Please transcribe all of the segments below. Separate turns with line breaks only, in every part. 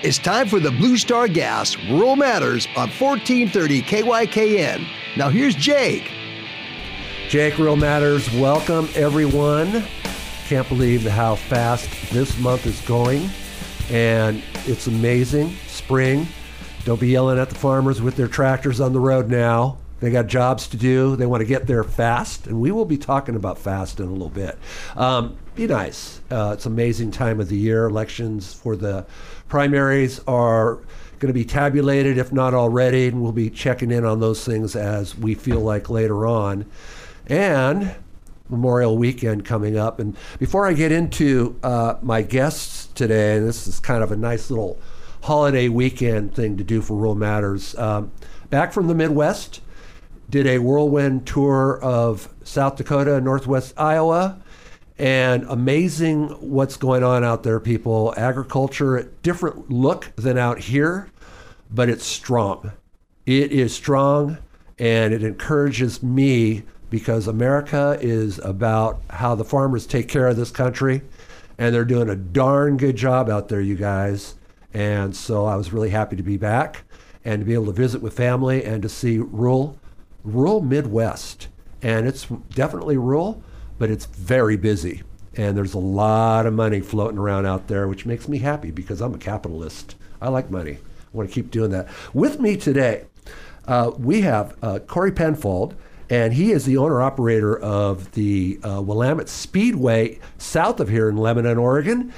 It's time for the Blue Star Gas Rural Matters on 1430 KYKN. Now here's Jake.
Jake, Rural Matters, welcome everyone. Can't believe how fast this month is going, and it's amazing. Spring. Don't be yelling at the farmers with their tractors on the road now. They got jobs to do. They want to get there fast, and we will be talking about fast in a little bit. Be nice. It's an amazing time of the year. Elections for the primaries are going to be tabulated, if not already, and we'll be checking in on those things as we feel like later on. And Memorial Weekend coming up. And before I get into my guests today, and this is kind of a nice little holiday weekend thing to do for Rural Matters, back from the Midwest, did a whirlwind tour of South Dakota, Northwest Iowa, and amazing what's going on out there, people. Agriculture, different look than out here, but it's strong. It is strong, and it encourages me because America is about how the farmers take care of this country, and they're doing a darn good job out there, you guys. And so I was really happy to be back and to be able to visit with family and to see rural Midwest. And it's definitely rural, but it's very busy. And there's a lot of money floating around out there, which makes me happy because I'm a capitalist. I like money. I want to keep doing that. With me today, we have Corey Penfold, and he is the owner-operator of the Willamette Speedway south of here in Lebanon, Oregon.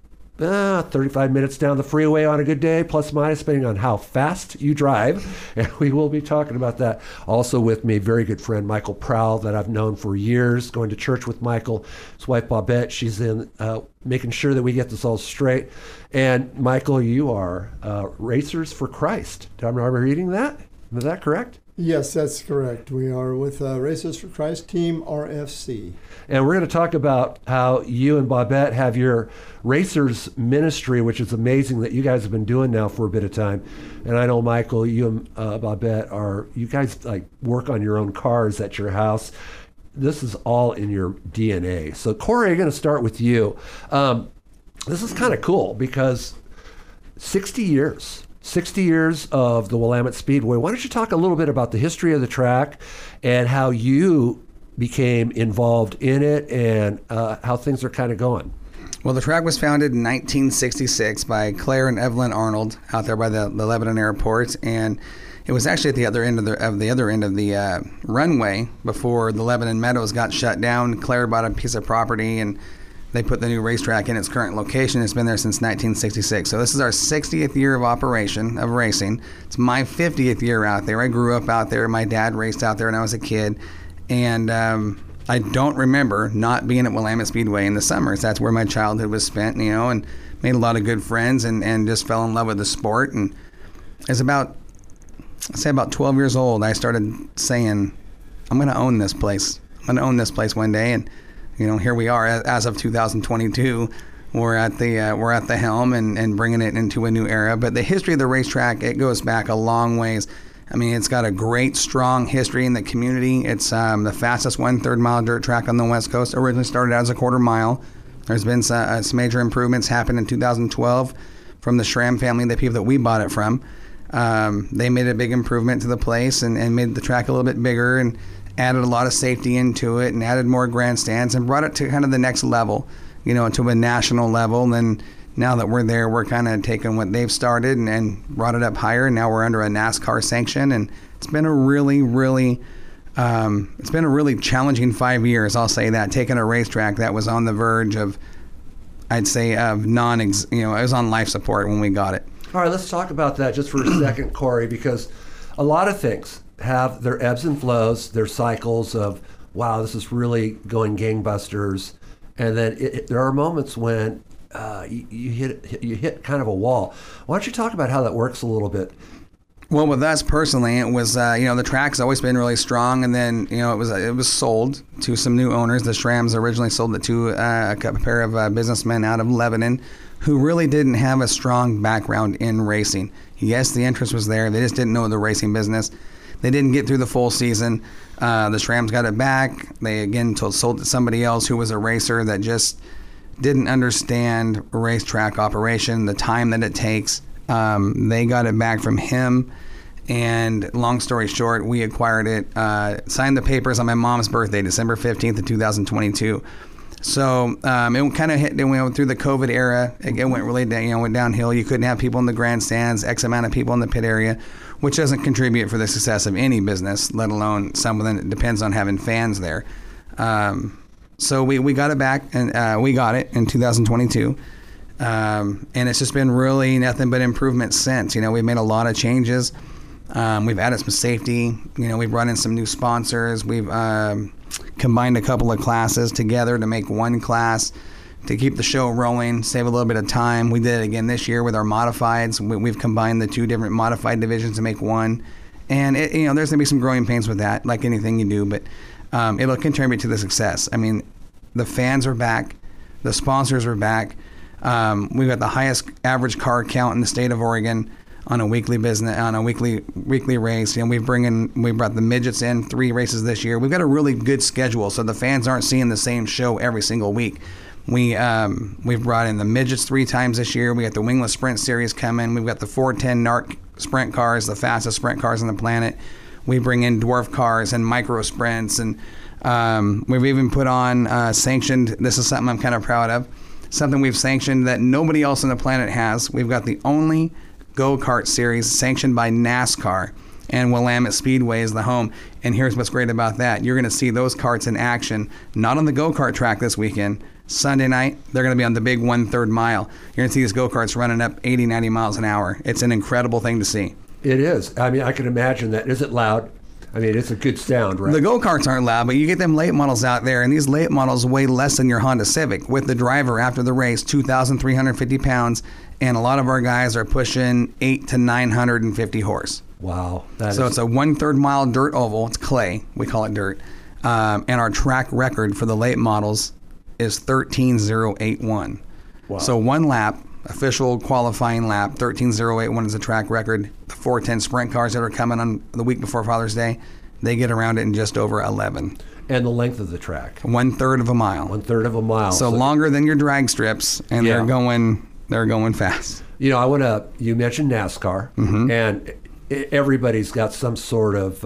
35 minutes down the freeway on a good day, plus minus, depending on how fast you drive. And we will be talking about that. Also with me, very good friend, Michael Prowl, that I've known for years, going to church with Michael. His wife, Bobette, she's in making sure that we get this all straight. And Michael, you are Racers for Christ. Do I remember reading that? Is that correct?
Yes, that's correct. We are with Racers for Christ Team RFC.
And we're going to talk about how you and Bobette have your Racers ministry, which is amazing that you guys have been doing now for a bit of time. And I know, Michael, you and Bobette you guys like work on your own cars at your house. This is all in your DNA. So Corey, I'm going to start with you. This is kind of cool because 60 years of the Willamette Speedway. Why don't you talk a little bit about the history of the track and how you became involved in it and how things are kind of going?
Well, the track was founded in 1966 by Claire and Evelyn Arnold out there by the Lebanon airport, and it was actually at the other end of the runway before the Lebanon Meadows got shut down. Claire bought a piece of property and they put the new racetrack in its current location. It's been there since 1966. So this is our 60th year of operation, of racing. It's my 50th year out there. I grew up out there. My dad raced out there when I was a kid. And I don't remember not being at Willamette Speedway in the summers. That's where my childhood was spent, and made a lot of good friends and just fell in love with the sport. And it's about 12 years old, I started saying, I'm going to own this place. I'm going to own this place one day. And here we are as of 2022. We're at the helm and bringing it into a new era. But the history of the racetrack, it goes back a long ways. I mean, it's got a great, strong history in the community. It's the fastest 1/3 mile dirt track on the West Coast. Originally started out as a 1/4 mile. There's been some major improvements happened in 2012 from the Schramm family, the people that we bought it from. They made a big improvement to the place and made the track a little bit bigger and added a lot of safety into it and added more grandstands and brought it to kind of the next level, to a national level. And then now that we're there, we're kind of taking what they've started and brought it up higher. And now we're under a NASCAR sanction. And it's been a really, really, challenging 5 years. I'll say that, taking a racetrack that was on the verge of, I'd say, of it was on life support when we got it.
All right, let's talk about that just for a second, Corey, because a lot of things have their ebbs and flows, their cycles of, wow, this is really going gangbusters. And then there are moments when you hit kind of a wall. Why don't you talk about how that works a little bit?
Well, with us personally, it was, the track's always been really strong. And then, it was sold to some new owners. The Shrams originally sold it to a pair of businessmen out of Lebanon who really didn't have a strong background in racing. Yes, the interest was there. They just didn't know the racing business. They didn't get through the full season. The Shrams got it back. They again sold it to somebody else who was a racer that just didn't understand racetrack operation, the time that it takes. They got it back from him. And long story short, we acquired it, signed the papers on my mom's birthday, December 15th of 2022. So it kind of hit. We went through the COVID era. It went really down, went downhill. You couldn't have people in the grandstands, X amount of people in the pit area, which doesn't contribute for the success of any business, let alone something that depends on having fans there. So we got it back, and we got it in 2022. And it's just been really nothing but improvement since. We've made a lot of changes. We've added some safety. We've brought in some new sponsors. We've combined a couple of classes together to make one class to keep the show rolling, save a little bit of time. We did it again this year with our modifieds. We've combined the two different modified divisions to make one. And there's going to be some growing pains with that, like anything you do, but it'll contribute to the success. I mean, the fans are back. The sponsors are back. We've got the highest average car count in the state of Oregon on a weekly race. We brought the midgets in 3 races this year. We've got a really good schedule, so the fans aren't seeing the same show every single week. We've brought in the midgets 3 times this year. We got the Wingless Sprint Series coming. We've got the 410 NARC sprint cars, the fastest sprint cars on the planet. We bring in dwarf cars and micro sprints, and we've even put on sanctioned. This is something I'm kind of proud of. Something we've sanctioned that nobody else on the planet has. We've got the only go-kart series sanctioned by NASCAR, and Willamette Speedway is the home. And here's what's great about that. You're going to see those karts in action, not on the go-kart track this weekend. Sunday night, they're going to be on the big 1/3 mile. You're going to see these go-karts running up 80, 90 miles an hour. It's an incredible thing to see.
It is. I mean, I can imagine that. Is it loud? I mean, it's a good sound, right?
The go-karts aren't loud, but you get them late models out there, and these late models weigh less than your Honda Civic. With the driver after the race, 2,350 pounds, and a lot of our guys are pushing 8 to 950 horse.
Wow.
So it's a 1/3 mile dirt oval. It's clay. We call it dirt. And our track record for the late models is 13.081.
Wow.
So one lap, official qualifying lap, 13.081 is the track record. The 410 sprint cars that are coming on the week before Father's Day, they get around it in just over 11.
And the length of the track?
1/3 of a mile.
1/3 of a mile.
So longer than your drag strips, and they're going fast.
You mentioned NASCAR, and everybody's got some sort of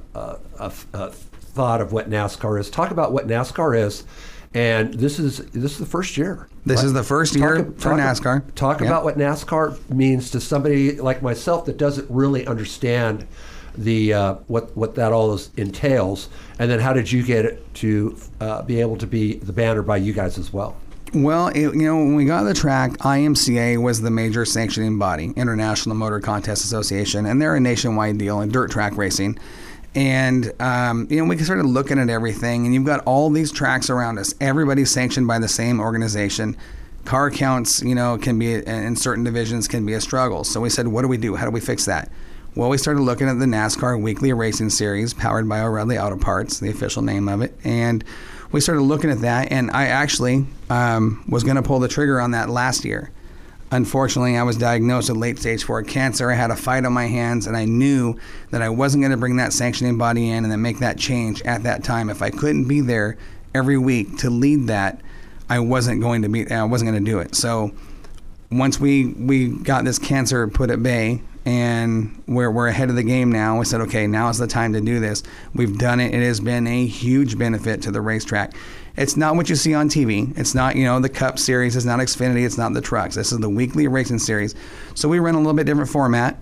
thought of what NASCAR is. Talk about what NASCAR is. And this is the first year.
This is the first year for NASCAR.
Talk about what NASCAR means to somebody like myself that doesn't really understand the what that all entails. And then how did you get it to be able to be the banner by you guys as well?
Well, when we got the track, IMCA was the major sanctioning body, International Motor Contest Association, and they're a nationwide deal in dirt track racing. And, we started looking at everything, and you've got all these tracks around us. Everybody's sanctioned by the same organization. Car counts, can be, in certain divisions, can be a struggle. So we said, what do we do? How do we fix that? Well, we started looking at the NASCAR Weekly Racing Series, powered by O'Reilly Auto Parts, the official name of it. And we started looking at that, and I actually was going to pull the trigger on that last year. Unfortunately, I was diagnosed with late stage 4 cancer. I had a fight on my hands, and I knew that I wasn't going to bring that sanctioning body in and then make that change at that time. If I couldn't be there every week to lead that, I wasn't going to do it. So once we got this cancer put at bay, and we're ahead of the game now, we said, okay, now is the time to do this. We've done it. It has been a huge benefit to the racetrack. It's not what you see on TV. It's not, the Cup Series. It's not Xfinity. It's not the trucks. This is the Weekly Racing Series. So we run a little bit different format.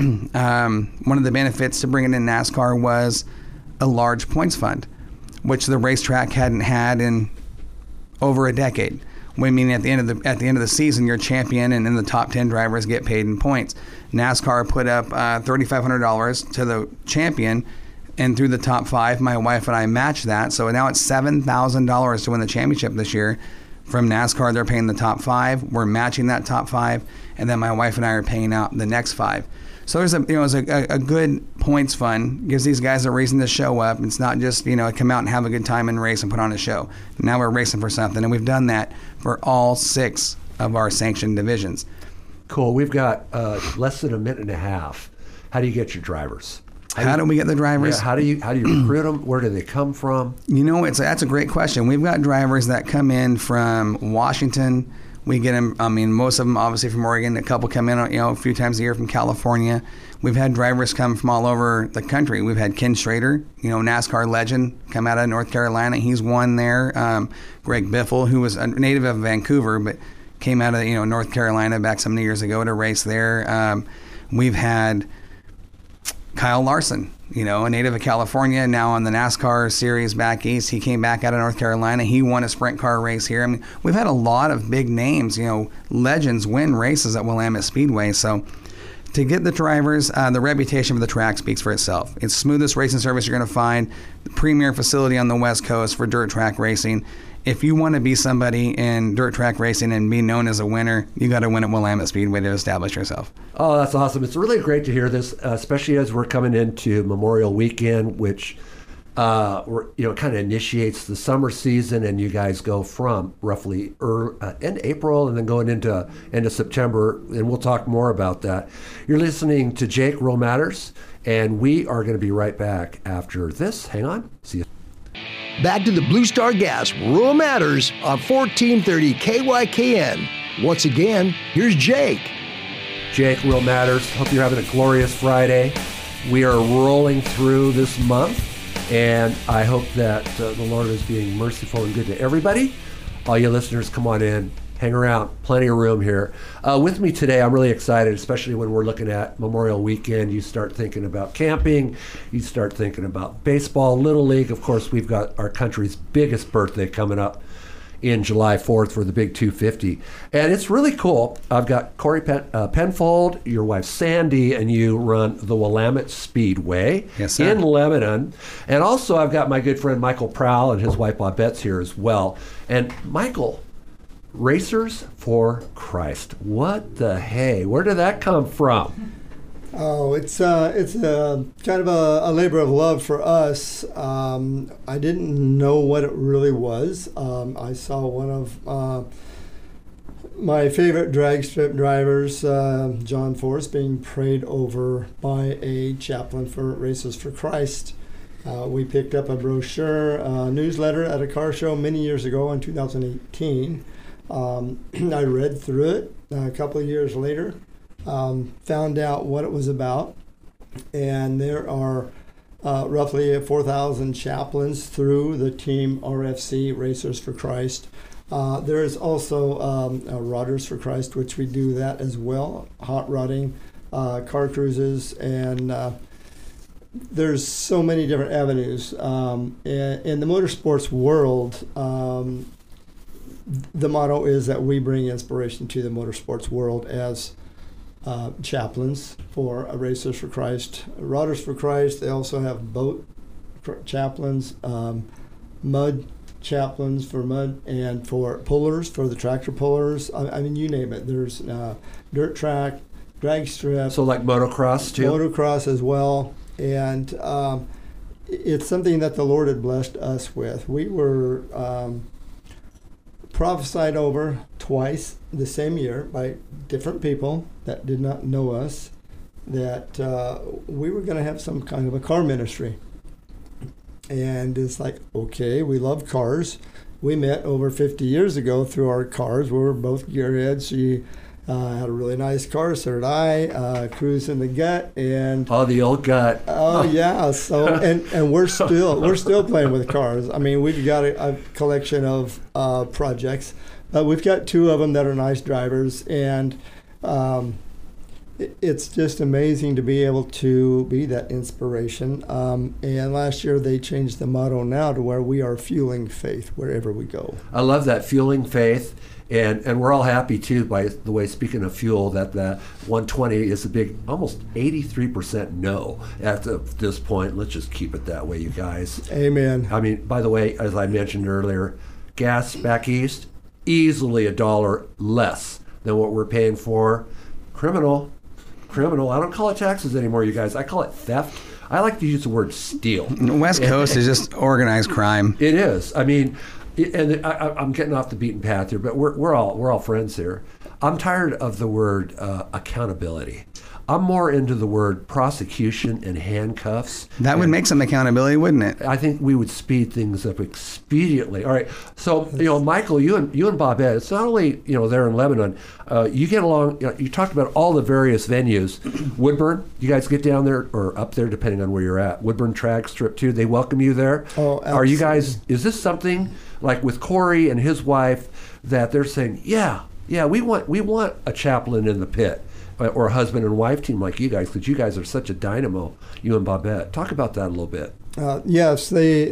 One of the benefits to bringing in NASCAR was a large points fund, which the racetrack hadn't had in over a decade. I mean, at the end of the season, you're champion, and then the top 10 drivers get paid in points. NASCAR put up $3,500 to the champion, and through the top 5, my wife and I matched that. So now it's $7,000 to win the championship this year. From NASCAR, they're paying the top 5. We're matching that top 5, and then my wife and I are paying out the next 5. So there's a good points fund. Gives these guys a reason to show up. It's not just come out and have a good time and race and put on a show. Now we're racing for something, and we've done that for all 6 of our sanctioned divisions.
Cool. We've got less than a minute and a half. How do you get your drivers?
How do we get the drivers?
Yeah, how do you recruit them? Where do they come from?
That's a great question. We've got drivers that come in from Washington, We get them, I mean, most of them obviously from Oregon. A couple come in, a few times a year from California. We've had drivers come from all over the country. We've had Ken Schrader, NASCAR legend, come out of North Carolina. He's won there. Greg Biffle, who was a native of Vancouver, but came out of North Carolina back some years ago to race there. We've had Kyle Larson, a native of California, now on the NASCAR series back east. He came back out of North Carolina. He won a sprint car race here. I mean, we've had a lot of big names, legends win races at Willamette Speedway. So to get the drivers, the reputation for the track speaks for itself. It's the smoothest racing service you're going to find, the premier facility on the West Coast for dirt track racing. If you want to be somebody in dirt track racing and be known as a winner, you got to win at Willamette Speedway to establish yourself.
Oh, that's awesome. It's really great to hear this, especially as we're coming into Memorial Weekend, which kind of initiates the summer season, and you guys go from roughly end April and then going into September, and we'll talk more about that. You're listening to Jake Rural Matters, and we are going to be right back after this. Hang on. See you.
Back to the Blue Star Gas Rural Matters on 1430 KYKN. Once again, here's Jake.
Jake, Rural Matters. Hope you're having a glorious Friday. We are rolling through this month, and I hope that the Lord is being merciful and good to everybody. All you listeners, come on in. Hang around. Plenty of room here. With me today, I'm really excited, especially when we're looking at Memorial Weekend. You start thinking about camping. You start thinking about baseball, Little League. Of course, we've got our country's biggest birthday coming up in July 4th for the Big 250. And it's really cool. I've got Corey Penfold, your wife Sandy, and you run the Willamette Speedway in Lebanon. And also I've got my good friend Michael Prowl and his wife Bobette's here as well. And Michael, Racers for Christ. What the hey? Where did that come from?
Oh, it's a kind of a labor of love for us. I didn't know what it really was. I saw one of my favorite drag strip drivers, John Force, being prayed over by a chaplain for Racers for Christ. We picked up a brochure, newsletter at a car show many years ago in 2018. I read through it a couple of years later, found out what it was about, and there are roughly 4,000 chaplains through the team RFC, Racers for Christ. There is also Rodders for Christ, which we do that as well, hot rodding, car cruises, and there's so many different avenues. In the motorsports world, the motto is that we bring inspiration to the motorsports world as chaplains for Racers for Christ. Rodders for Christ, they also have boat chaplains, mud chaplains for mud, and for pullers, for the tractor pullers. I mean, you name it. There's dirt track, drag strip.
So like motocross too?
Motocross as well. And it's something that the Lord had blessed us with. We were prophesied over twice the same year by different people that did not know us that we were going to have some kind of a car ministry. And it's like, okay, we love cars. We met over 50 years ago through our cars. We were both gearheads. She had a really nice car, so did I. Cruise in the gut, and
the old gut.
Oh yeah. So and we're still playing with cars. I mean, we've got a collection of projects. We've got two of them that are nice drivers, and it's just amazing to be able to be that inspiration. And last year they changed the motto now to where we are fueling faith wherever we go.
I love that, fueling faith. And we're all happy, too, by the way, speaking of fuel, that the 120 is a big, almost 83% no at this point. Let's just keep it that way, you guys.
Amen.
I mean, by the way, as I mentioned earlier, gas back east, easily $1 less than what we're paying for. Criminal. I don't call it taxes anymore, you guys. I call it theft. I like to use the word steal.
The West Coast is just organized crime.
It is. I mean, and I'm getting off the beaten path here, but we're all friends here. I'm tired of the word accountability. I'm more into the word prosecution and handcuffs.
That would make some accountability, wouldn't it?
I think we would speed things up expediently. All right. So, Michael, you and Bobette, it's not only, there in Lebanon, you get along, you talked about all the various venues. Woodburn, you guys get down there or up there, depending on where you're at. Woodburn Track Strip too. They welcome you there.
Oh, absolutely.
Are you guys, is this something like with Corey and his wife that they're saying, yeah, we want a chaplain in the pit, or a husband and wife team like you guys, because you guys are such a dynamo, you and Bobette. Talk about that a little bit.
Yes, they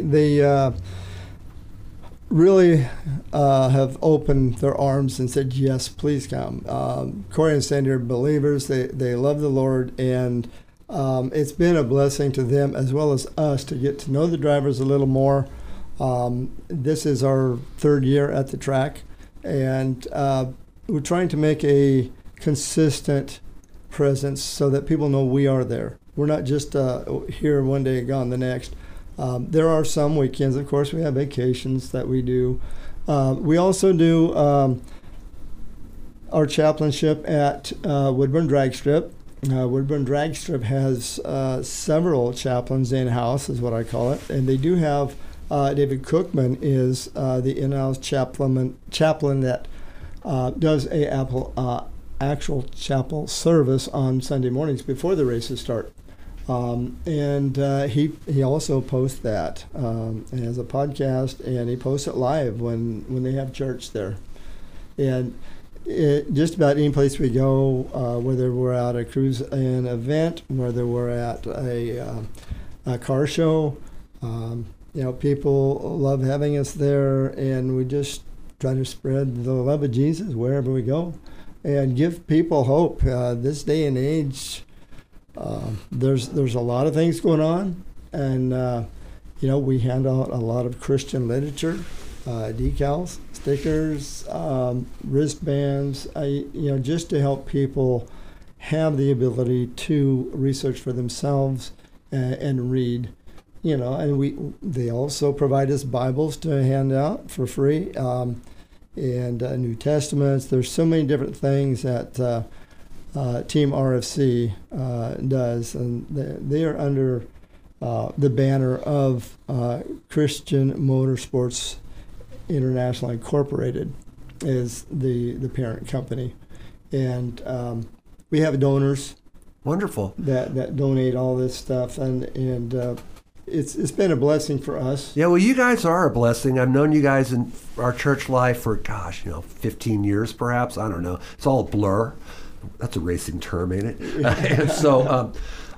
really have opened their arms and said, yes, please come. Corey and Sandy are believers. They love the Lord, and it's been a blessing to them as well as us to get to know the drivers a little more. This is our third year at the track, and we're trying to make a consistent presence so that people know we are there. We're not just here one day, gone the next. There are some weekends, of course, we have vacations that we do. We also do our chaplainship at Woodburn Drag Strip. Woodburn Drag Strip has several chaplains in-house, is what I call it, and they do have David Cookman is the in-house chaplain that does a actual chapel service on Sunday mornings before the races start. And he also posts that as a podcast, and he posts it live when they have church there. And just about any place we go, whether we're at a cruise and event, whether we're at a car show, people love having us there, and we just try to spread the love of Jesus wherever we go and give people hope. This day and age, there's a lot of things going on, and we hand out a lot of Christian literature, decals, stickers, wristbands, just to help people have the ability to research for themselves and read. And they also provide us Bibles to hand out for free, and New Testaments. There's so many different things that Team RFC does, and they are under the banner of Christian Motorsports International Incorporated is the parent company, and we have donors.
Wonderful.
That donate all this stuff, and it's been a blessing for us.
Yeah, well, you guys are a blessing. I've known you guys in our church life for 15 years perhaps. I don't know. It's all a blur. That's a racing term, ain't it? And so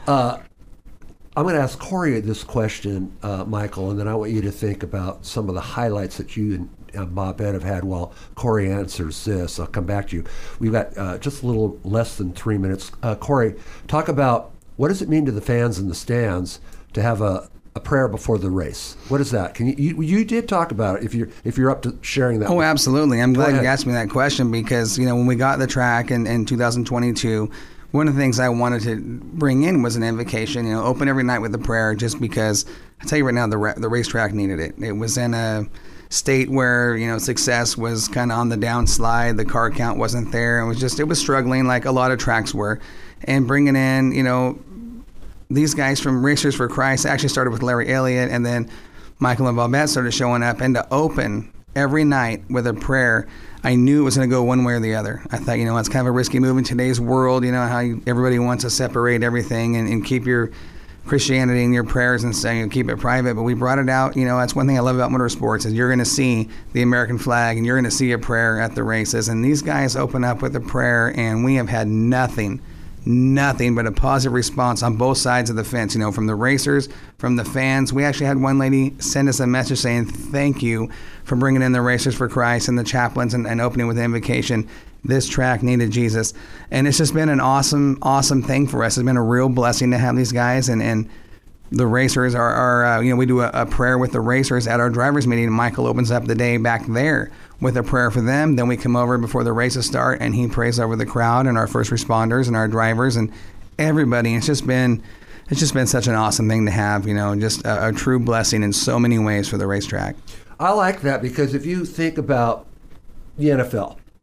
I'm going to ask Corey this question, Michael, and then I want you to think about some of the highlights that you and Bobette have had while Corey answers this. I'll come back to you. We've got just a little less than 3 minutes. Corey, talk about what does it mean to the fans in the stands to have a prayer before the race. What is that? Can you did talk about it if you're up to sharing that.
Oh, absolutely. I'm glad you asked me that question because, when we got the track in 2022, one of the things I wanted to bring in was an invocation, open every night with a prayer, just because I tell you right now, the racetrack needed it. It was in a state where, success was kind of on the downslide. The car count wasn't there. It was struggling like a lot of tracks were. And bringing in, these guys from Racers for Christ actually started with Larry Elliott, and then Michael and Bobette started showing up, and to open every night with a prayer, I knew it was going to go one way or the other. I thought, it's kind of a risky move in today's world, how everybody wants to separate everything and keep your Christianity and your prayers and saying keep it private, but we brought it out. That's one thing I love about motorsports is you're going to see the American flag and you're going to see a prayer at the races, and these guys open up with a prayer, and we have had nothing but a positive response on both sides of the fence, from the racers, from the fans. We actually had one lady send us a message saying, thank you for bringing in the Racers for Christ and the chaplains and opening with the invocation. This track needed Jesus. And it's just been an awesome, awesome thing for us. It's been a real blessing to have these guys. And the racers are we do a prayer with the racers at our drivers meeting. Michael opens up the day back there with a prayer for them. Then we come over before the races start, and he prays over the crowd and our first responders and our drivers and everybody. It's just been such an awesome thing to have, just a true blessing in so many ways for the racetrack.
I like that because if you think about the NFL,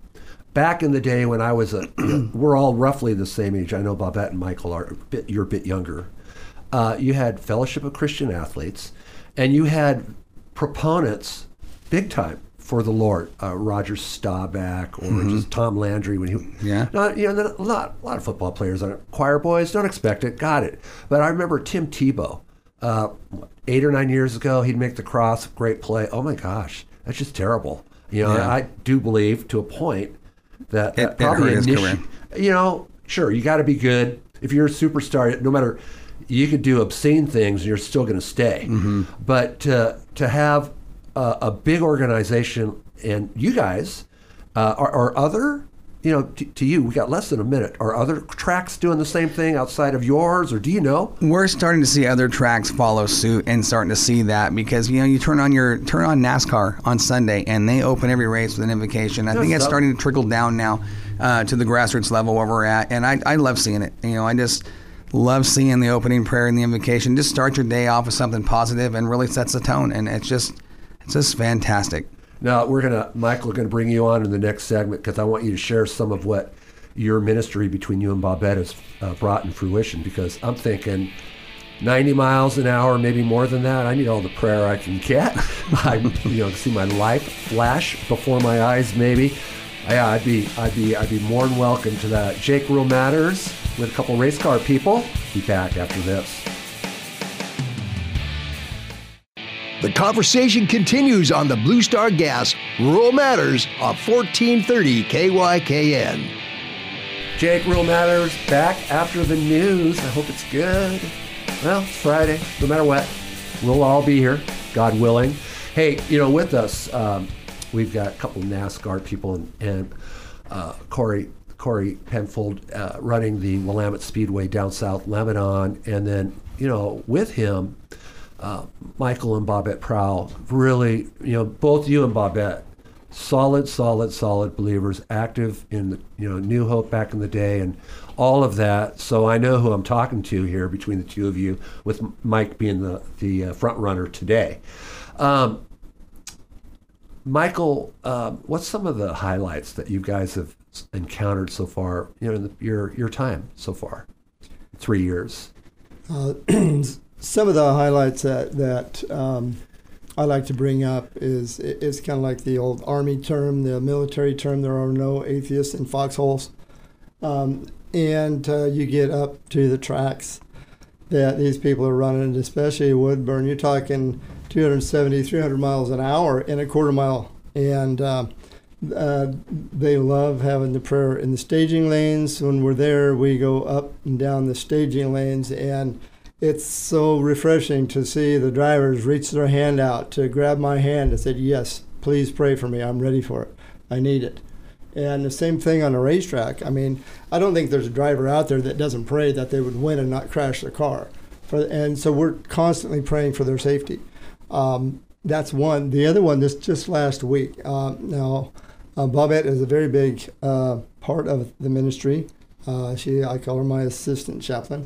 back in the day when I was we're all roughly the same age. I know Bobette and Michael are you're a bit younger. You had Fellowship of Christian Athletes, and you had proponents big time for the Lord, Roger Staubach or just Tom Landry when he a lot of football players are choir boys, don't expect it, got it. But I remember Tim Tebow 8 or 9 years ago, he'd make the cross, great play. Oh my gosh, that's just terrible. I do believe to a point that probably
hurt his career.
Sure, you got to be good. If you're a superstar, no matter, you could do obscene things and you're still going to stay. But to have a big organization, and you guys are other, to you, we got less than a minute. Are other tracks doing the same thing outside of yours, or do you know?
We're starting to see other tracks follow suit and starting to see that because you turn on NASCAR on Sunday and they open every race with an invocation. I think it's starting to trickle down now to the grassroots level where we're at, and I love seeing it. I just love seeing the opening prayer and the invocation. Just start your day off with something positive and really sets the tone, and it's just fantastic.
Now, Michael, we're going to bring you on in the next segment because I want you to share some of what your ministry between you and Bobette has brought in fruition, because I'm thinking 90 miles an hour, maybe more than that. I need all the prayer I can get. I see my life flash before my eyes, maybe. Yeah, I'd be more than welcome to that. Jake Real Matters with a couple race car people. Be back after this.
The conversation continues on the Blue Star Gas Rural Matters on 1430 KYKN.
Jake Real Matters back after the news. I hope it's good. Well, it's Friday. No matter what, we'll all be here, God willing. Hey, with us, we've got a couple NASCAR people and Corey Penfold running the Willamette Speedway down south Lebanon, and then with him, Michael and Bobette Prowl. Really, both you and Bobette, solid believers, active in the New Hope back in the day and all of that. So I know who I'm talking to here between the two of you, with Mike being the front runner today. Michael, what's some of the highlights that you guys have encountered so far, in your time so far, 3 years?
Some of the highlights that I like to bring up is kind of like the old Army term, the military term, there are no atheists in foxholes. And you get up to the tracks that these people are running, especially Woodburn. You're talking 270, 300 miles an hour in a quarter mile. And they love having the prayer in the staging lanes. When we're there, we go up and down the staging lanes, and it's so refreshing to see the drivers reach their hand out to grab my hand and say, yes, please pray for me. I'm ready for it. I need it. And the same thing on a racetrack. I mean, I don't think there's a driver out there that doesn't pray that they would win and not crash their car. And so we're constantly praying for their safety. That's one. The other one, just last week. Bobette is a very big part of the ministry. I call her my assistant chaplain.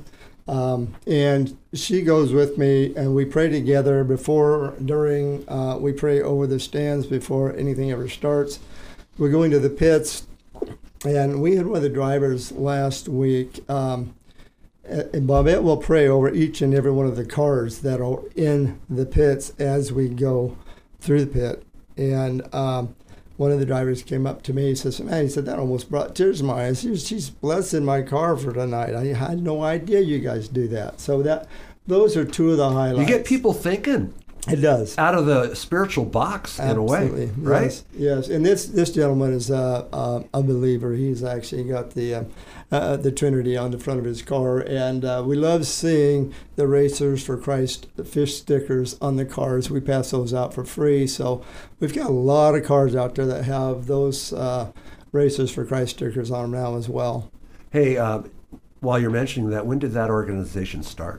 And she goes with me, and we pray together before, during, we pray over the stands before anything ever starts. We're going to the pits, and we had one of the drivers last week, and Bobette will pray over each and every one of the cars that are in the pits as we go through the pit. And one of the drivers came up to me, he says, man, he said, that almost brought tears to my eyes. She's blessing my car for tonight. I had no idea you guys do that. So those are two of the highlights.
You get people thinking.
It does.
Out of the spiritual box,
Absolutely.
In a way, right?
Yes. And this gentleman is a believer. He's actually got the Trinity on the front of his car, and we love seeing the Racers for Christ fish stickers on the cars. We pass those out for free, so we've got a lot of cars out there that have those Racers for Christ stickers on them now as well.
Hey, while you're mentioning that, when did that organization start?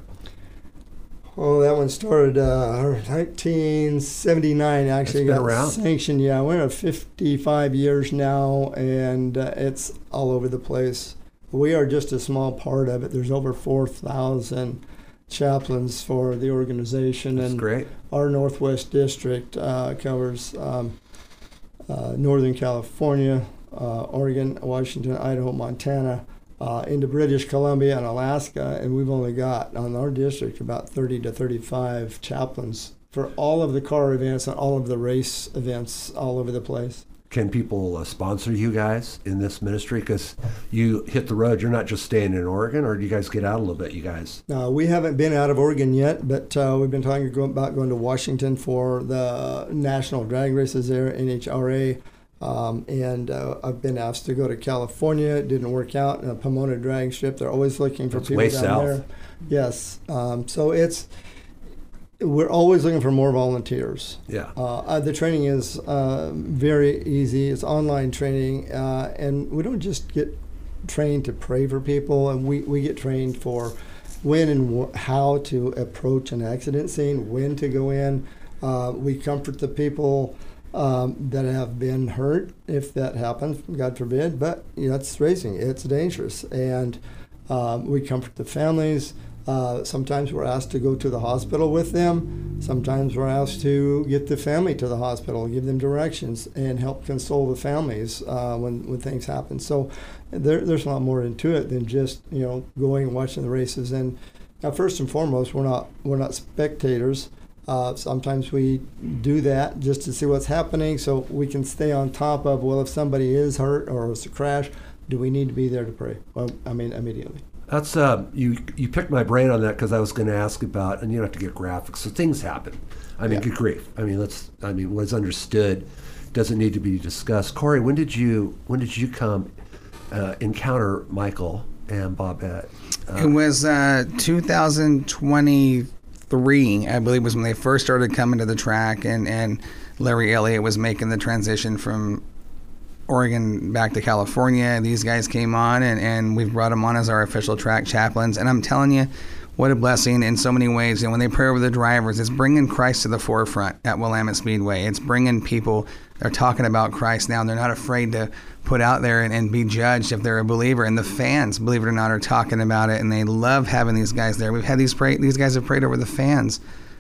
Oh, that one started 1979. Actually,
it's been around.
Sanctioned. Yeah, we're at 55 years now, and it's all over the place. We are just a small part of it. There's over 4,000 chaplains for the organization.
That's
and
great.
Our Northwest District covers Northern California, Oregon, Washington, Idaho, Montana, into British Columbia and Alaska, and we've only got on our district about 30 to 35 chaplains for all of the car events and all of the race events all over the place.
Can people sponsor you guys in this ministry? Because you hit the road. You're not just staying in Oregon, or do you guys get out a little bit, you guys?
We haven't been out of Oregon yet, but we've been talking about going to Washington for the national drag races there, NHRA. And I've been asked to go to California. It didn't work out. In a Pomona drag strip. They're always looking for people
way
down
south.
there. Yes. So we're always looking for more volunteers.
Yeah.
The training is very easy. It's online training, and we don't just get trained to pray for people, and we get trained for when and how to approach an accident scene, when to go in. We comfort the people that have been hurt, if that happens, God forbid. But it's racing; it's dangerous, and we comfort the families. Sometimes we're asked to go to the hospital with them. Sometimes we're asked to get the family to the hospital, give them directions, and help console the families when things happen. So there's a lot more into it than just going and watching the races. And first and foremost, we're not spectators. Sometimes we do that just to see what's happening, so we can stay on top of, well, if somebody is hurt or it's a crash, do we need to be there to pray? Well, immediately.
That's you picked my brain on that, because I was going to ask about, and you don't have to get graphics. So things happen. Good grief. What's understood doesn't need to be discussed. Corey, when did you come encounter Michael and Bobette?
It was 2023, I believe, was when they first started coming to the track, and Larry Elliott was making the transition from Oregon back to California. These guys came on, and we've brought them on as our official track chaplains. And I'm telling you, what a blessing in so many ways. And when they pray over the drivers, it's bringing Christ to the forefront at Willamette Speedway. It's bringing people, they're talking about Christ now, and they're not afraid to put out there and be judged if they're a believer. And the fans, believe it or not, are talking about it, and they love having these guys there. We've had these guys have prayed over the fans.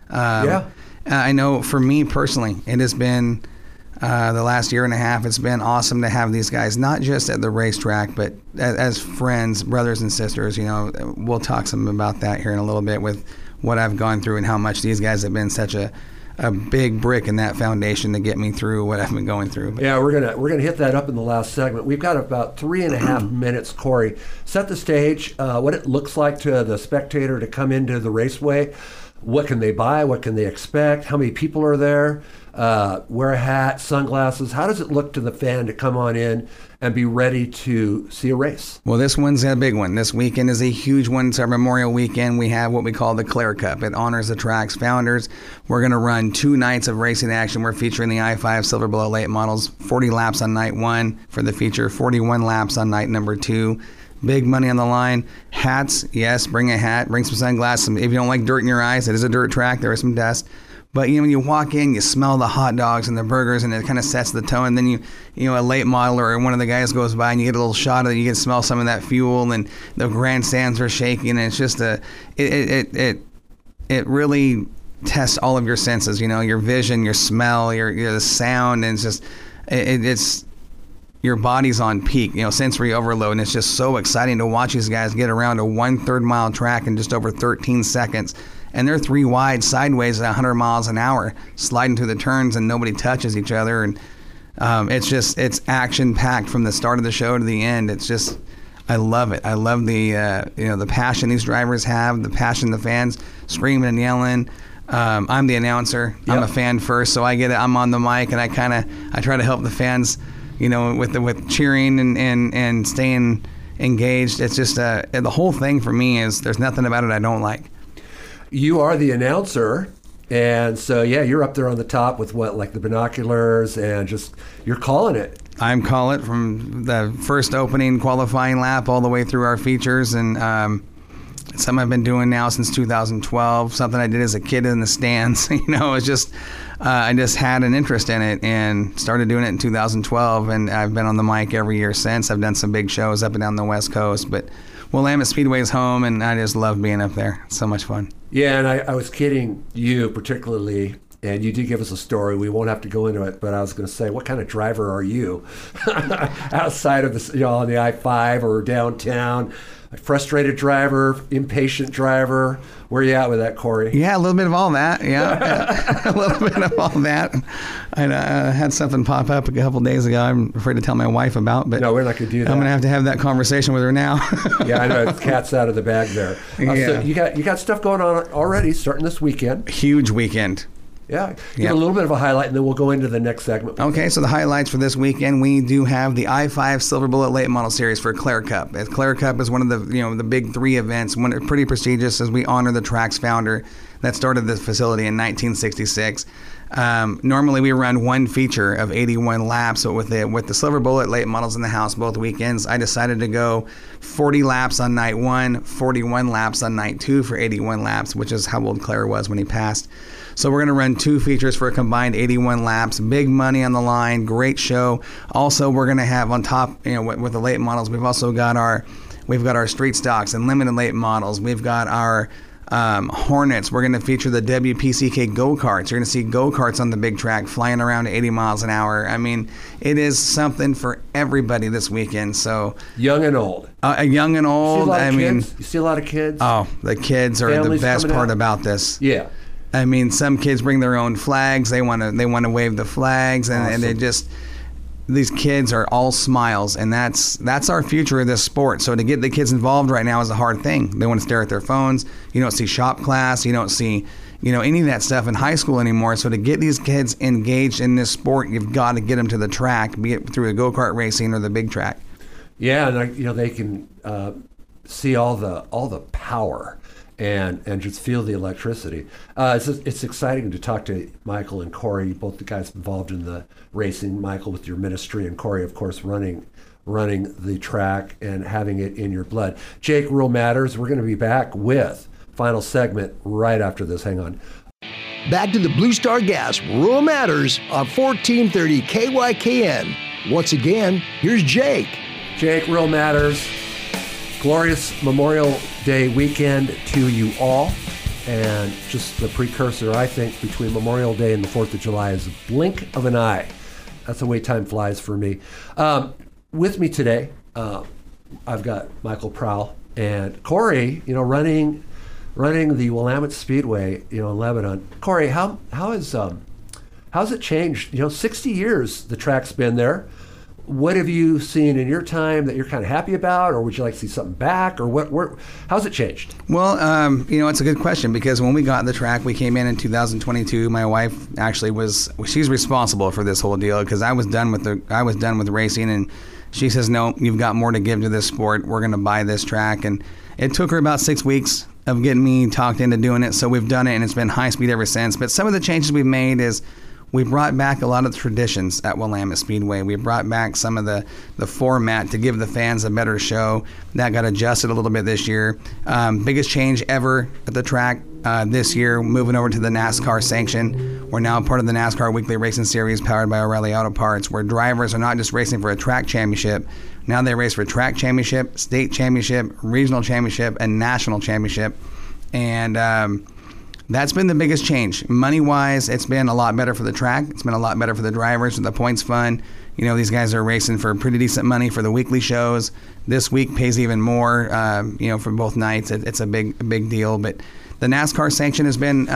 I know for me personally, it has been the last year and a half, it's been awesome to have these guys, not just at the racetrack, but as friends, brothers and sisters. We'll talk some about that here in a little bit with what I've gone through and how much these guys have been such a big brick in that foundation to get me through what I've been going through. But
yeah, we're gonna hit that up in the last segment. We've got about 3.5 minutes. Corey, set the stage. What it looks like to the spectator to come into the raceway. What can they buy? What can they expect? How many people are there? Wear a hat, sunglasses. How does it look to the fan to come on in and be ready to see a race?
Well, this one's a big one. This weekend is a huge one. It's our Memorial Weekend. We have what we call the Claire Cup. It honors the track's founders. We're going to run 2 nights of racing action. We're featuring the I-5 Silver Below late models, 40 laps on night 1 for the feature, 41 laps on night number 2. Big money on the line. Hats, yes, bring a hat, bring some sunglasses. If you don't like dirt in your eyes, it is a dirt track. There is some dust. But when you walk in, you smell the hot dogs and the burgers, and it kind of sets the tone. And then a late model or one of the guys goes by, and you get a little shot of it. You get to smell some of that fuel, and the grandstands are shaking. And it's just it really tests all of your senses. Your vision, your smell, the sound, and it's just it's your body's on peak. Sensory overload, and it's just so exciting to watch these guys get around a 1/3 mile track in just over 13 seconds. And they're 3 wide sideways at 100 miles an hour, sliding through the turns, and nobody touches each other. And it's action packed from the start of the show to the end. It's just, I love it. I love the the passion these drivers have, the passion the fans screaming and yelling. I'm the announcer. Yep. I'm a fan first, so I get it. I'm on the mic, and I try to help the fans, with cheering and staying engaged. It's just the whole thing for me is there's nothing about it I don't like.
You are the announcer, and so you're up there on the top with the binoculars, and just you're calling it.
I'm calling it from the first opening qualifying lap all the way through our features, and it's something I've been doing now since 2012. Something I did as a kid in the stands. It's just I just had an interest in it and started doing it in 2012, and I've been on the mic every year since. I've done some big shows up and down the West Coast, but Willamette Speedway is home, and I just love being up there. It's so much fun.
Yeah, and I was kidding you particularly And you did give us a story. We won't have to go into it, but I was going to say, what kind of driver are you outside of this, on the I-5 or downtown? A frustrated driver, impatient driver. Where are you at with that, Corey?
Yeah, a little bit of all that. Yeah, a little bit of all that. I had something pop up a couple days ago. I'm afraid to tell my wife about, but
no, we're not going to do that.
I'm going to have that conversation with her now.
Yeah, I know. The cat's out of the bag there. So you got stuff going on already, starting this weekend.
Huge weekend.
Yeah, give a little bit of a highlight, and then we'll go into the next segment.
Okay, so the highlights for this weekend, we do have the I-5 Silver Bullet Late Model Series for Claire Cup. Claire Cup is one of the big three events, pretty prestigious as we honor the track's founder that started this facility in 1966. Normally we run one feature of 81 laps, but with the Silver Bullet late models in the house both weekends, I decided to go 40 laps on night 1, 41 laps on night 2 for 81 laps, which is how old Claire was when he passed. So we're going to run 2 features for a combined 81 laps. Big money on the line. Great show. Also, we're going to have on top, with the late models, we've got our street stocks and limited late models. We've got our Hornets. We're going to feature the WPCK go-karts. You're going to see go-karts on the big track flying around at 80 miles an hour. I mean, it is something for everybody this weekend. So
young and old.
Young and old.
You see a lot of kids.
Oh, the kids are
Families
the best part
out.
About this.
Yeah.
I mean, some kids bring their own flags. They want to wave the flags, and,
awesome.
and they just, these kids are all smiles, and that's our future of this sport. So to get the kids involved right now is a hard thing. They want to stare at their phones. You don't see shop class. You don't see, any of that stuff in high school anymore. So to get these kids engaged in this sport, you've got to get them to the track, be it through a go-kart racing or the big track.
Yeah, and they can see all the power. And just feel the electricity. It's exciting to talk to Michael and Corey, both the guys involved in the racing. Michael with your ministry, and Corey, of course, running the track and having it in your blood. Jake, Rural Matters. We're going to be back with final segment right after this. Hang on.
Back to the Blue Star Gas Rural Matters on 1430 KYKN. Once again, here's Jake.
Jake, Rural Matters. Glorious Memorial Day weekend to you all, and just the precursor, I think, between Memorial Day and the 4th of July is a blink of an eye. That's the way time flies for me. With me today, I've got Michael Prowl and Corey, running the Willamette Speedway, in Lebanon. Corey, how's it changed? 60 years the track's been there. What have you seen in your time that you're kind of happy about, or would you like to see something back, or how's it changed?
Well, it's a good question, because when we got the track, we came in 2022. My wife actually she's responsible for this whole deal, because I was done with racing, and she says, no, you've got more to give to this sport. We're going to buy this track. And it took her about 6 weeks of getting me talked into doing it. So we've done it, and it's been high speed ever since. But some of the changes we've made is we brought back a lot of the traditions at Willamette Speedway. We brought back some of the format to give the fans a better show. That got adjusted a little bit this year. Biggest change ever at the track this year, moving over to the NASCAR sanction. We're now part of the NASCAR Weekly Racing Series powered by O'Reilly Auto Parts, where drivers are not just racing for a track championship. Now they race for track championship, state championship, regional championship, and national championship. And that's been the biggest change. Money-wise, it's been a lot better for the track. It's been a lot better for the drivers, the points fund. These guys are racing for pretty decent money for the weekly shows. This week pays even more, for both nights. It's a big deal. But the NASCAR sanction has been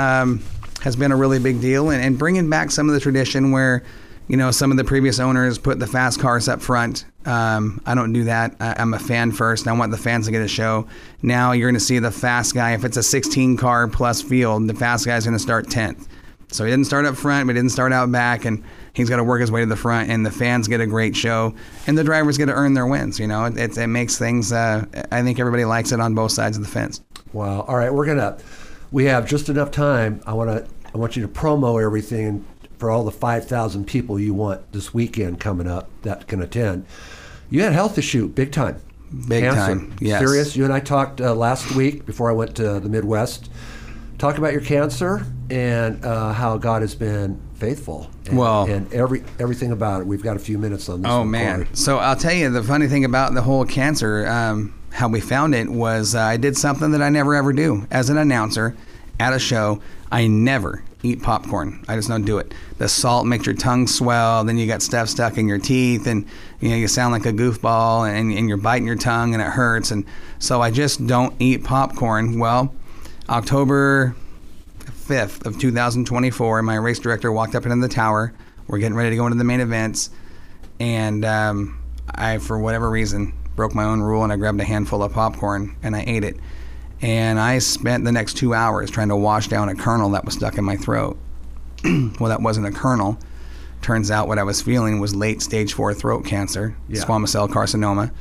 a really big deal, and bringing back some of the tradition where, some of the previous owners put the fast cars up front. I don't do that. I'm a fan first, and I want the fans to get a show. Now you're going to see the fast guy. If it's a 16-car plus field, the fast guy is going to start 10th. So he didn't start up front, but he didn't start out back, and he's got to work his way to the front, and the fans get a great show, and the drivers get to earn their wins. It makes things, I think everybody likes it on both sides of the fence.
Wow. All right, we have just enough time. I want you to promo everything for all the 5,000 people you want this weekend coming up that can attend. You had a health issue, big time.
Big
Cancer.
Time, yes.
Serious. You and I talked last week before I went to the Midwest. Talked about your cancer and how God has been faithful. And everything about it. We've got a few minutes on this.
Oh, man. Corey. So I'll tell you, the funny thing about the whole cancer, how we found it was I did something that I never ever do. As an announcer at a show, I never eat popcorn. I just don't do it. The salt makes your tongue swell. Then you got stuff stuck in your teeth, and you sound like a goofball, and you're biting your tongue, and it hurts. And so I just don't eat popcorn. Well, October 5th of 2024, my race director walked up into the tower. We're getting ready to go into the main events, and I, for whatever reason, broke my own rule, and I grabbed a handful of popcorn and I ate it. And I spent the next 2 hours trying to wash down a kernel that was stuck in my throat. Well, that wasn't a kernel. Turns out what I was feeling was late stage 4 throat cancer, squamous cell carcinoma.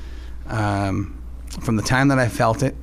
From the time that I felt it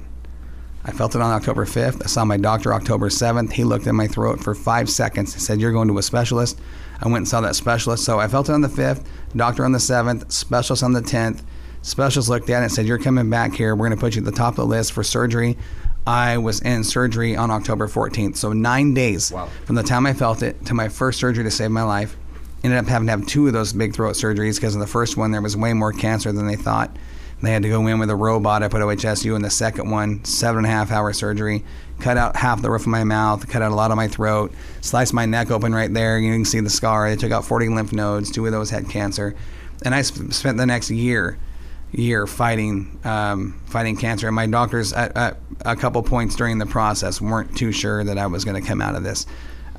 on October 5th. I saw my doctor October 7th. He looked at my throat for 5 seconds. He said, "You're going to a specialist." I went and saw that specialist. So I felt it on the 5th, doctor on the 7th, specialist on the 10th. Specialist looked at it and said, "You're coming back here. We're going to put you at the top of the list for surgery." I was in surgery on October 14th. So 9 days from the time I felt it to my first surgery to save my life. Ended up having to have 2 of those big throat surgeries because in the first one there was way more cancer than they thought. They had to go in with a robot. I put OHSU in the second one, 7.5-hour surgery, cut out half the roof of my mouth, cut out a lot of my throat, sliced my neck open right there. You can see the scar. They took out 40 lymph nodes. 2 of those had cancer. And I spent the next year fighting cancer. And my doctors at a couple points during the process weren't too sure that I was going to come out of this.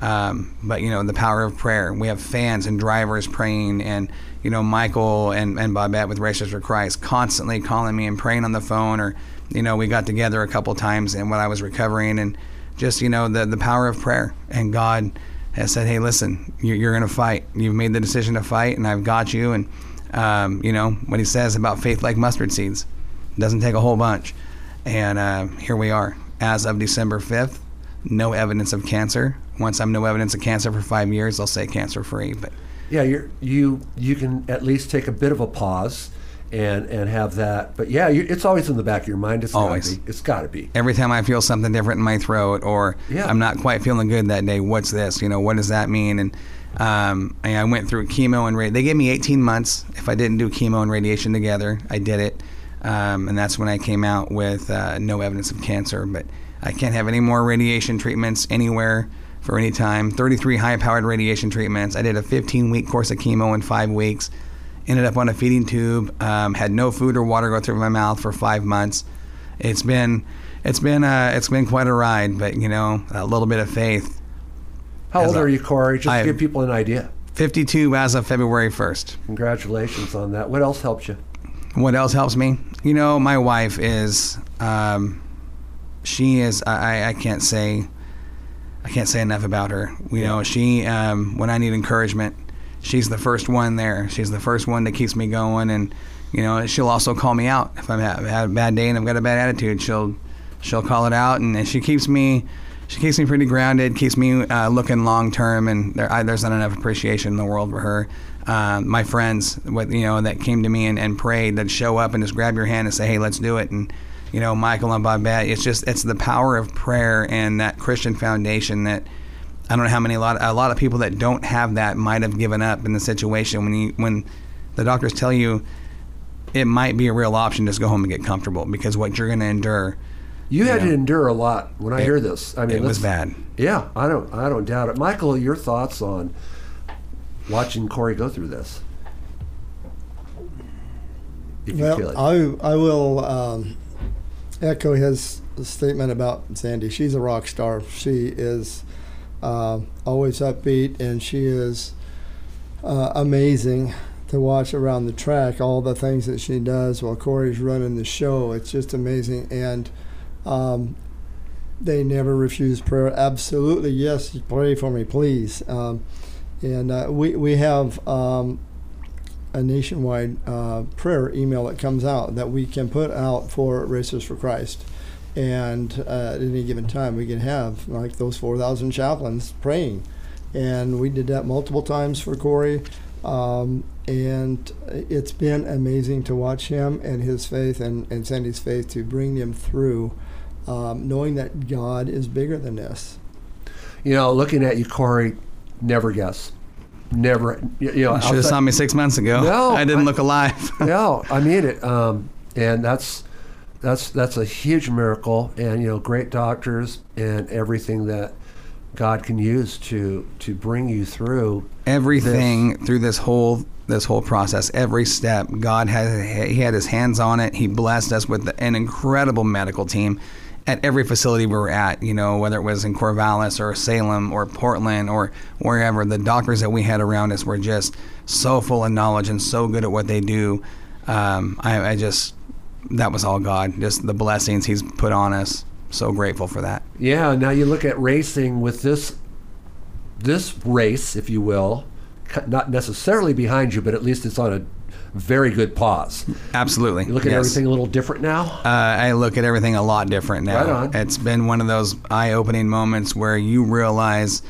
But the power of prayer. We have fans and drivers praying, and Michael and Bobette with Racers for Christ constantly calling me and praying on the phone, or we got together a couple times and when I was recovering, and just the power of prayer. And God has said, "Hey, listen, you're going to fight. You've made the decision to fight, and I've got you." And what he says about faith like mustard seeds, it doesn't take a whole bunch. And here we are as of December 5th. No evidence of cancer. Once I'm no evidence of cancer for 5 years, I'll say cancer free. But
yeah, you can at least take a bit of a pause and have that. But yeah, it's always in the back of your mind. It's
always.
It's got to be.
Every time I feel something different in my throat, or I'm not quite feeling good that day, what's this? What does that mean? And I went through chemo and they gave me 18 months if I didn't do chemo and radiation together. I did it, and that's when I came out with no evidence of cancer. But I can't have any more radiation treatments anywhere for any time. 33 high-powered radiation treatments. I did a 15-week course of chemo in 5 weeks. Ended up on a feeding tube. Had no food or water go through my mouth for 5 months. It's been quite a ride, but a little bit of faith.
How old are you, Corey? Just to give people an idea.
52 as of February 1st.
Congratulations on that. What else helped you?
What else helps me? My wife is. She is. I can't say enough about her. She when I need encouragement, she's the first one there. She's the first one that keeps me going, and she'll also call me out if I've had a bad day and I've got a bad attitude. She'll call it out, and she keeps me pretty grounded, keeps me looking long term, and there's not enough appreciation in the world for her. My friends, that came to me and prayed, that show up and just grab your hand and say, "Hey, let's do it." And Michael and Bobette, it's the power of prayer and that Christian foundation that I don't know how many, a lot of people that don't have that might have given up in the situation when the doctors tell you it might be a real option, just go home and get comfortable, because what you're going to endure.
You had to endure a lot when I hear this. I mean,
it was bad.
Yeah, I don't doubt it. Michael, your thoughts on watching Corey go through this? If you could.
I will echo his statement about Sandy. She's a rock star. She is always upbeat, and she is amazing to watch around the track. All the things that she does while Corey's running the show, it's just amazing. And they never refuse prayer. Absolutely, yes, pray for me, please. And we have a nationwide prayer email that comes out that we can put out for Racers for Christ. And at any given time, we can have like those 4,000 chaplains praying. And we did that multiple times for Corey. And it's been amazing to watch him and his faith and Sandy's faith to bring them through, knowing that God is bigger than this.
Looking at you, Corey, never guess. Never.
You should have saw me 6 months ago. No, I didn't look alive.
No, I mean it. And that's a huge miracle. And great doctors and everything that God can use to bring you through
everything through this whole process. Every step, God he had his hands on it. He blessed us with an incredible medical team at every facility we were at, whether it was in Corvallis or Salem or Portland or wherever. The doctors that we had around us were just so full of knowledge and so good at what they do. That was all God, just the blessings he's put on us. So grateful for that.
Yeah, now you look at racing with this race, if you will, not necessarily behind you, but at least it's on a very good pause.
Absolutely.
You look at everything a little different now?
I look at everything a lot different now.
Right on.
It's been one of those eye-opening moments where you realize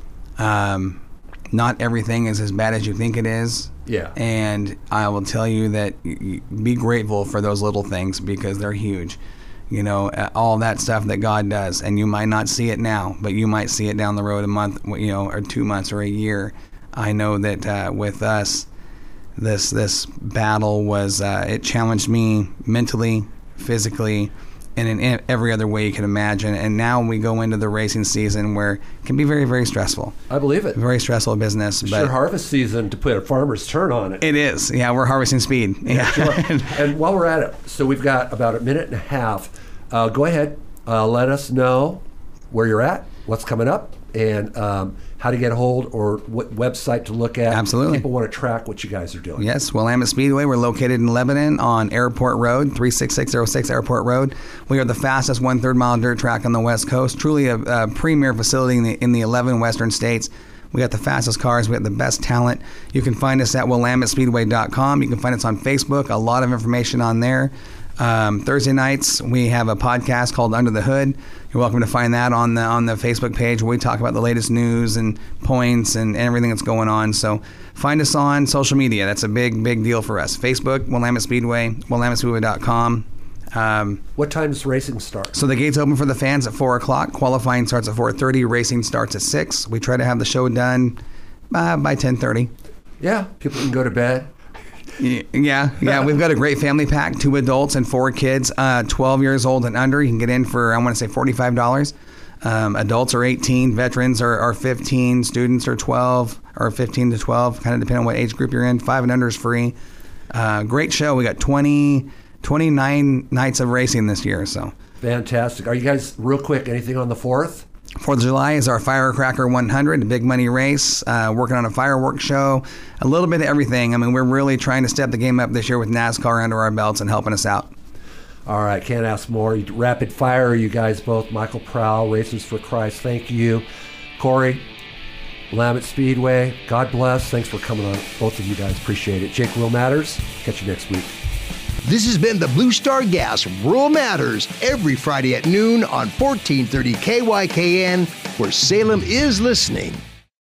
not everything is as bad as you think it is.
Yeah.
And I will tell you that be grateful for those little things because they're huge. All that stuff that God does, and you might not see it now, but you might see it down the road a month, or 2 months or a year. I know that with us, this battle was it challenged me mentally, physically, and in every other way you can imagine. And now we go into the racing season where it can be very, very stressful.
I believe it.
Very stressful business.
Sure, harvest season to put a farmer's turn on it.
It is. Yeah, we're harvesting speed.
Yeah. Sure. And while we're at it, so we've got about a minute and a half. Go ahead. Let us know where you're at, what's coming up, and how to get a hold or what website to look at.
Absolutely.
People want to track what you guys are doing.
Yes, Willamette Speedway. We're located in Lebanon on Airport Road, 36606 Airport Road. We are the fastest 1/3 mile dirt track on the West Coast. Truly a premier facility in the 11 western states. We got the fastest cars. We got the best talent. You can find us at WillametteSpeedway.com. You can find us on Facebook. A lot of information on there. Thursday nights, we have a podcast called Under the Hood. You're welcome to find that on the Facebook page where we talk about the latest news and points and everything that's going on. So find us on social media. That's a big, big deal for us. Facebook, Willamette Speedway, WillametteSpeedway.com.
What time does racing start?
So the gates open for the fans at 4 o'clock. Qualifying starts at 4:30. Racing starts at 6. We try to have the show done by 10:30.
Yeah, people can go to bed.
Yeah. We've got a great family pack, 2 adults and 4 kids, 12 years old and under. You can get in for, I want to say, $45. Adults are 18, veterans are 15, students are 12, or 15 to 12, kind of depending on what age group you're in. 5 and under is free. Great show. We got 29 nights of racing this year. So
fantastic. Are you guys, real quick, anything on the 4th?
4th of July is our Firecracker 100, a big money race, working on a fireworks show, a little bit of everything. I mean, we're really trying to step the game up this year with NASCAR under our belts and helping us out.
All right, can't ask more. Rapid fire, you guys both. Michael Prowl, Racers for Christ, thank you. Corey, Willamette Speedway, God bless. Thanks for coming on, both of you guys. Appreciate it. Jake Real Matters, catch you next week.
This has been the Blue Star Gas Rural Matters every Friday at noon on 1430 KYKN, where Salem is listening.